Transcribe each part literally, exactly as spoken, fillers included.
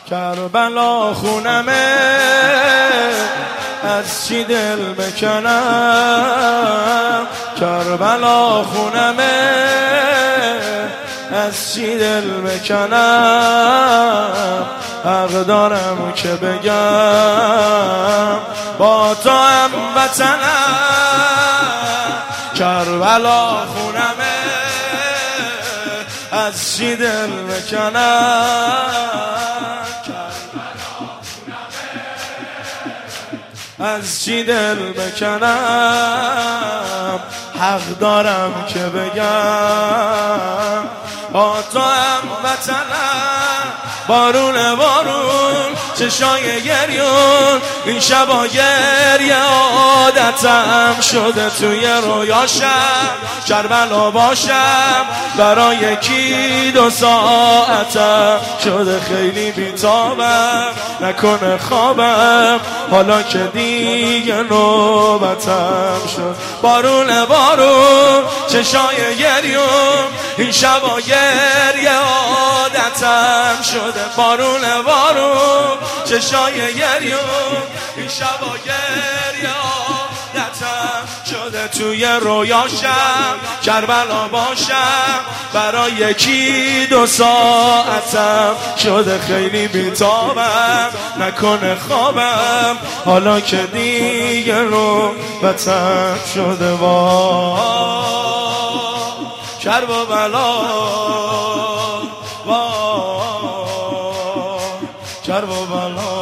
کربلا خونمه از چی دل بکنم، کربلا خونمه از چی دل بکنم. حق دارم که بگم با تو هم وطنم، کربلا خونمه از چی دل بکنم، از چی دل بکنم. حق دارم که بگم با تو هم وطنم. بارون بارون چشای گریون، این شبا گریه عادتم شده. توی رویاشم کربلا باشم، برای یکی دو ساعتم شده. خیلی بیتابم نکنه خوابم، حالا که دیگه نوبتم شد. بارون بارون چشای گریون، این شبا گریه عادتم شده. بارون بارون چشای گریون، این شبا گریه عادتم شده. توی رویاشم کربلا باشم، برای یکی دو ساعتم شده. خیلی بیتابم نکنه خوابم، حالا که دیگه نوبتم شده. وا کربلا وا کربلا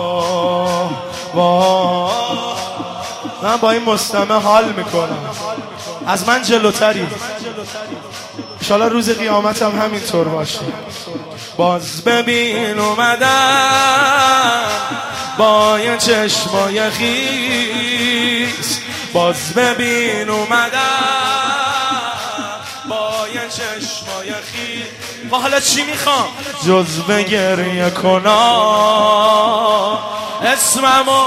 وا. من با این مستمع حال میکنم، از من جلوتری. انشالله روز قیامتم همینطور باشه. باز ببین اومدم با یه چشمای خیس، باز ببین اومدم با یه چشمای خیس. با حالا چی میخوام؟ جز به گریه کنم اسممو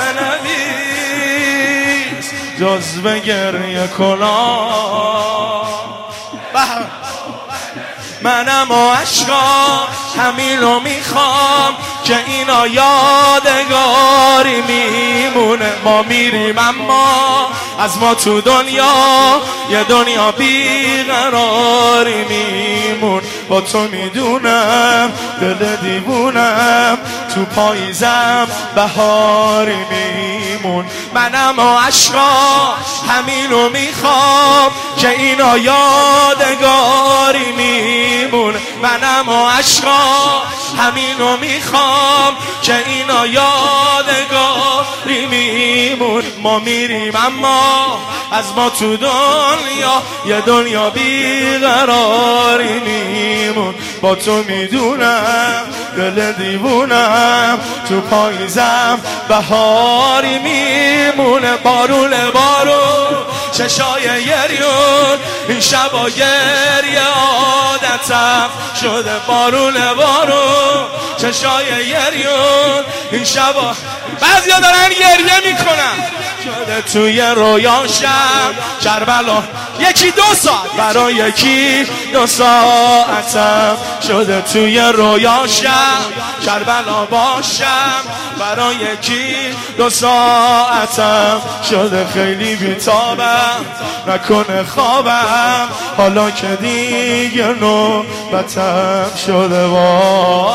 بنویس، جز به گریه کنم. منم و عشقام همینو میخوام که اینا یادگاری میمونه. ما میریم اما از ما تو دنیا یه دنیا بیقراری میمون. با تو میدونم دل دیوونم، تو پاییزم بهاری میمون. منم و عشقا همینو میخوام که اینا یادگاری میمون. منم و عشقا همینو میخوام که اینا یادگاری میمون. ما میریم اما از ما تو دنیا یه دنیا بیقراری میمون. با تو میدونم دل دیوونم، تو پاییزم بهاری میمونه. بارون بارون چشای گریون، این شبا گریه عادتم شده. بارون بارون چشای گریون، این شبا بعضیا دارن گریه میکنن شده. توی رویاشم کربلا یکی دو ساعت، برای یکی دو ساعتم شده. توی رویاشم کربلا باشم، برای یکی دو ساعتم شده. خیلی بیتابم نکنه خوابم، حالا که دیگه نوبتم شده. وا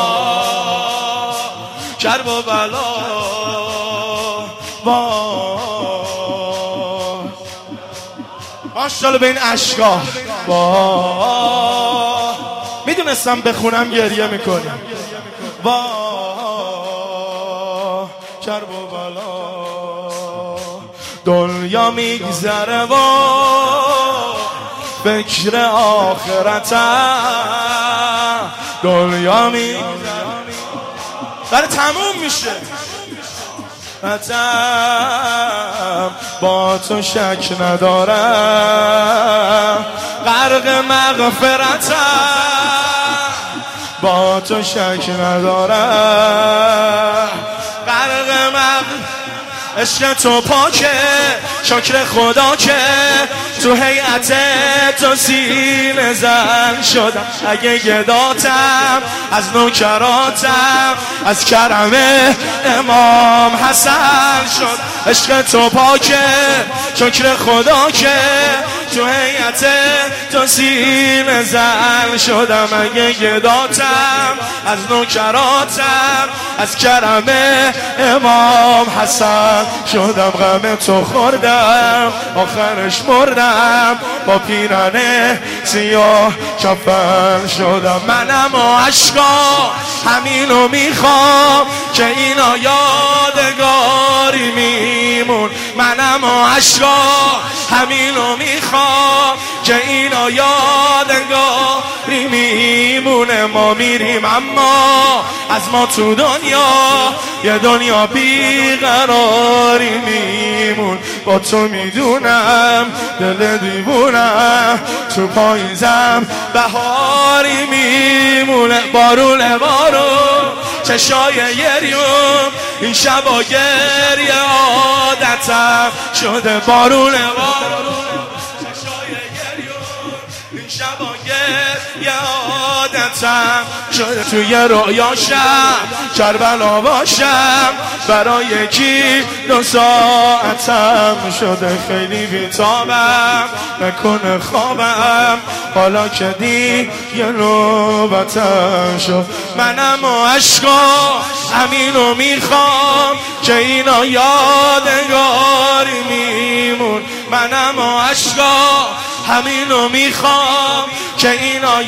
کربلا وا. ماشاءالله به این عشقا وا. میدونستم بخونم گریه میکنم. وا کربلا. دنیا میگذره و فکر آخرتم، دنیا میگذره داره تموم میشه. با تو شک ندارم غرق مغفرتم، با تو شک ندارم غرق مغفرتم. عشق تو پاکه شکر خدا که تو هیئت تو سینه زن شدم. اگه گداتم از نوکراتم، از کرم امام حسن شد. عشق تو پاکه، شکر خدا که تو هیئت تو سینه زن شدم. اگه گداتم از نوکراتم، از کرم امام حسن شدم. غم تو خوردم آخرش مردم، با پیرانه سیاه کفن شدم. منم و عشقا همینو میخوام که اینا یادگاری میمون. منم و عشقا همینو میخوام که اینا یادگاری میمونه. ما میریم اما از ما تو دنیا یه دنیا بیقراری میمون. با تو میدونم دل دیوونم، تو پاییزم بهاری میمونه. بارونه بارون چشای یریوم، این شبا گریه عادتم شده. بارونه بارون چشای یریوم، این شبا گریه عادتم شده. توی رویاشم کربلا باشم، برای یکی دو ساعتم شده. خیلی بیتابم نکنه خوابم، حالا که دیگه نوبتم شد. منم و عشقا همینو میخوام که اینا یادگاری میمون. منم و عشقا همینو میخوام که اینا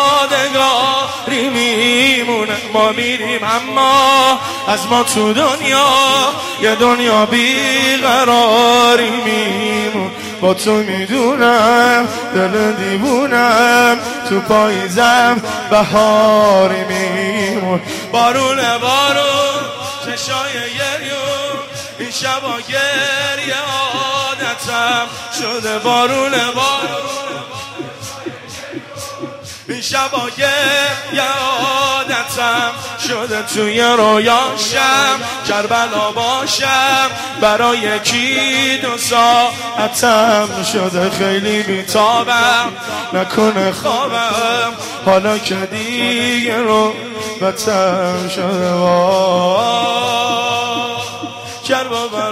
یادگاری میمونه. ما میریم اما از ما تو دنیا یه دنیا بیقراری میمون. با تو میدونم دل دیوونم، تو پاییزم بهاری میمون. بارونه بارون چشای یریون، این شبا گریه عادتم شده. بارونه بارون این شبا گریه عادتم شده. توی رویاشم کربلا باشم، برای یکی دو ساعتم شده. خیلی بیتابم نکنه خوابم، حالا که دیگه رو بتم شده. کربلا